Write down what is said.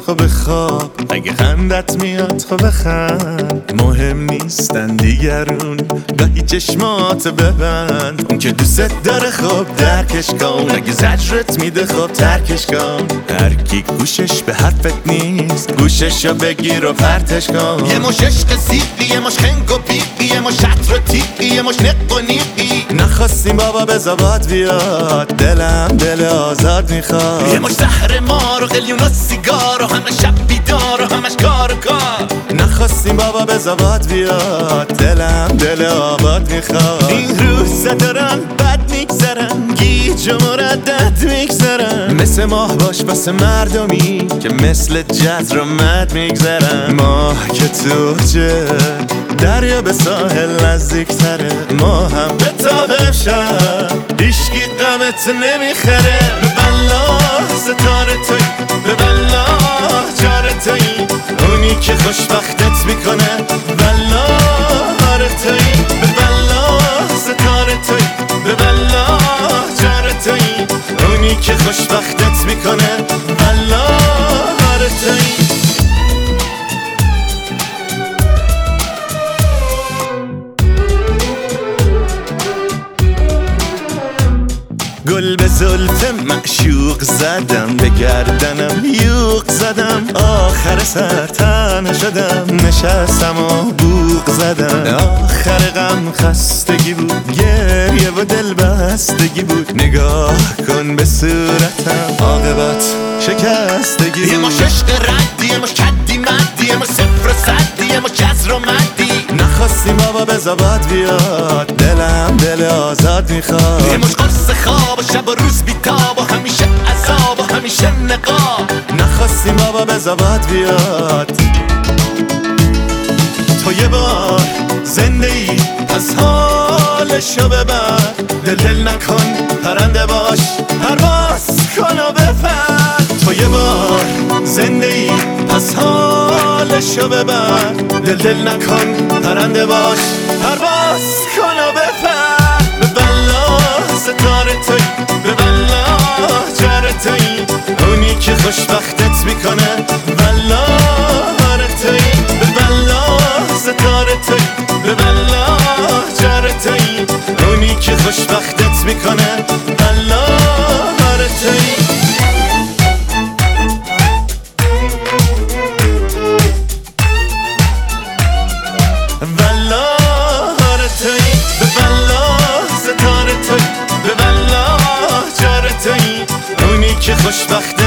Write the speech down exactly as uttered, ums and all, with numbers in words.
خب خواب اگه خندت میاد خب بخند، مهم نیستن دیگرون گاهی چشمات ببند. اون که دوست داره خب درکش کن، اگه زجرت میده خب ترکش کن. هر کی گوشش به حرفت نیست گوششو بگیر و پرتش کن. یه مش عشق سیقی، یه مش خنگ و بیقی، یه مش شطر و تیقی، یه مش نق و نیقی. نخواستیم بابا بزا باد بیاد، دلم دل آزاد میخواد. یه مش زهر مار و قلیون و سیگار و همه شب بیدار و همش کار و کار. نخواستیم بابا بزا باد بیاد، دلم دل آباد میخواد. این روزا دارن بد میگذرن، گیج و مردد میگذرن. مثل ماه باش واسه مردمی که مثل جزر و مد میگذرن. ماه که تو جه دریا به ساحل نزدیک تره، ما هم به تابه شد ایشگی قمت نمیخره. به بلا ستاره توی، به بلا جاره توی، اونی که خوشبختت میکنه بلا هاره توی. به بلا ستاره توی، به بلا جاره توی، اونی که خوشبختت میکنه بلا هاره توی. گل به زلف معشوق زدم، به گردنم یوق زدم. آخر سر تنها شدم، نشستم و بوق زدم. آخر غم خستگی بود، گریه و دل بستگی بود. نگاه کن به صورتم، عاقبت شکستگی بود. یه مش عشق ردی، یه مش کدی مدی، یه مش صفر و صدی، یه مش جزر و مدی. نخواستیم بابا بزا باد بیاد، دلم دل آزاد میخواد. یه مش قرص خواب و شب و روز بیتاب و همیشه عذاب و همیشه نقاب. نخواستیم بابا بزا باد بیاد. تو یه بار زنده ای از حالشو ببر، دل دل نکن پرنده باش، پرواز کن و بپر. تو یه بار زنده ای از حالشو ببر، دل دل نکن پرنده باش، پرواز کن و بپر. به بلا ستاره توی، به بلا جاره توی، اونی که خوشبختت میکنه بلا هاره توی. به بلا ستاره توی، به بلا جاره توی، اونی که خوشبختت میکنه بلا هاره توی. بلا هاره توی، به بلا ستاره توی، به بلا جاره توی، اونی که خوشبخت